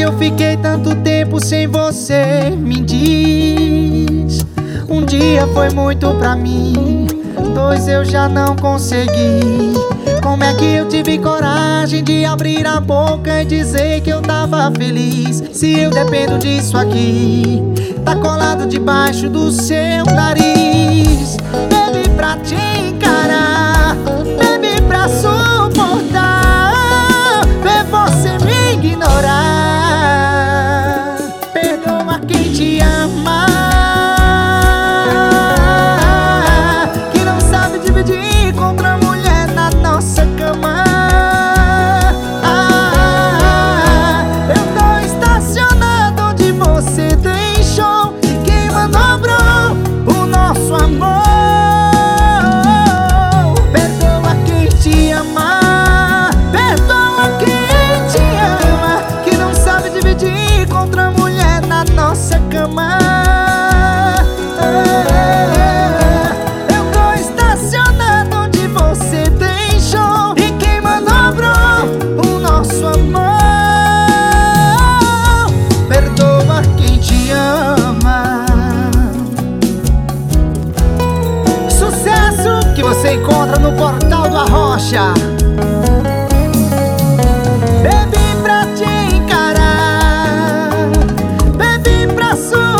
eu fiquei tanto tempo sem você? Me diz. Um dia foi muito pra mim, dois eu já não consegui. Como é que eu tive coragem de abrir a boca e dizer que eu tava feliz? Se eu dependo disso aqui, tá colado debaixo do seu nariz. Bebi pra te encarar, bebi pra suportar, ver você me ignorar. Perdoa quem te ama, que não sabe dividir contra a mulher na nossa cama. Eu tô estacionado onde você deixou, quem manobrou o nosso amor. Perdoa quem te ama, perdoa quem te ama, que não sabe dividir contra a mulher na nossa cama. Eu tô estacionado onde você deixou, e quem manobrou o nosso amor. Perdoa quem te ama. Sucesso que você encontra no Portal do Arrocha. Bebi pra te encarar, bebi pra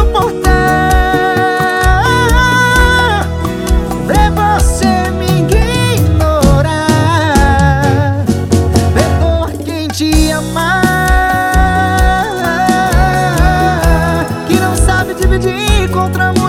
suportar, ver você me ignorar. Perdoa quem te ama, que não sabe dividir contra a mulher